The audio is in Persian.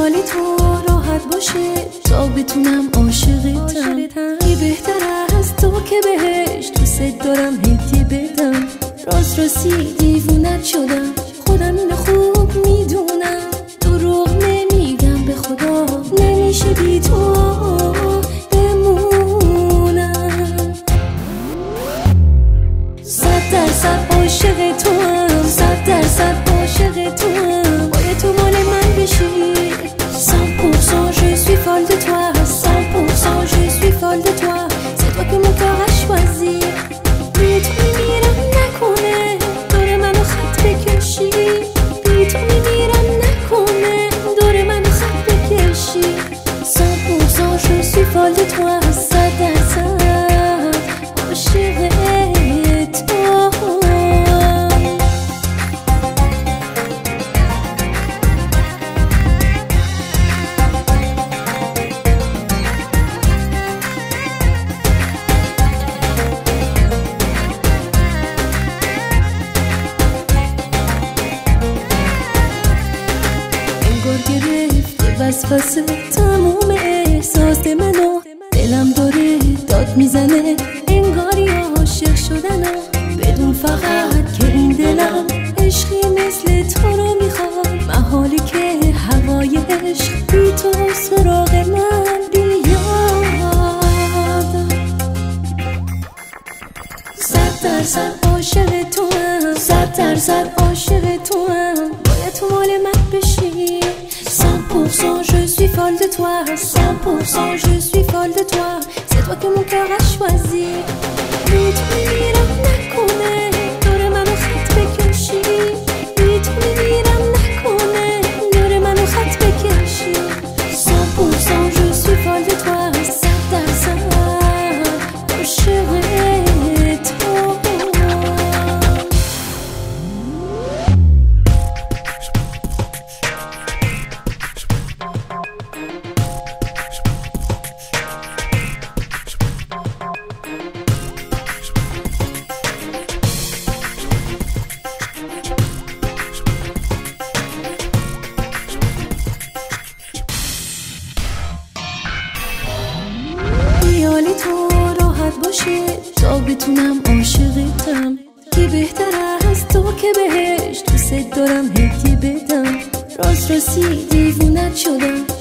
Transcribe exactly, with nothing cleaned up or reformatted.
خیالی تو راحت باشه تا بتونم عاشقتم. یه بهتر از تو که بهش دوست دارم هدیه بدم. راست راستی دیوونت شدم، خودم اینو خوب میدونم. دروغ نمیگم به خدا، نمیشه بی تو بمونم. صد درصد عاشق تو هم، صد درصد عاشق تو هم. باید تو مال من بشی. cent pour cent je suis folle de toi, cent pour cent je suis folle de toi. C'est toi que mon cœur a choisi. بی تو میمیرم نکنه دور منو خط بکشی. بی تو میمیرم نکنه دور منو خط بکشی. cent pour cent je suis folle de toi, صد درصد عاشق تو. وسوسه تموم احساس منو، دلم داره داد میزنه انگاری عاشق شدنم. بدون فقط که این دلم عشقی مثل تو رو میخواد. محالی که هوای عشق بی تو سراغ من بیاد. صد درصد عاشق تو هم، صد درصد عاشق تو هم. باید تو مال من بشی. cent pour cent je suis folle de toi, cent pour cent je suis folle de toi. C'est toi que mon cœur a choisi. بی تو میمیرم نکنه دور منو خط بکشی. بی تو میمیرم نکنه دور منو خط بکشی. cent pour cent je suis folle de toi, صد درصد عاشق تو. خیالی تو راحت باشه تا بتونم عاشقتم. یه بهتر از تو که بهش دوست دارم هدیه بدم. راست راستی دیوونت شدم،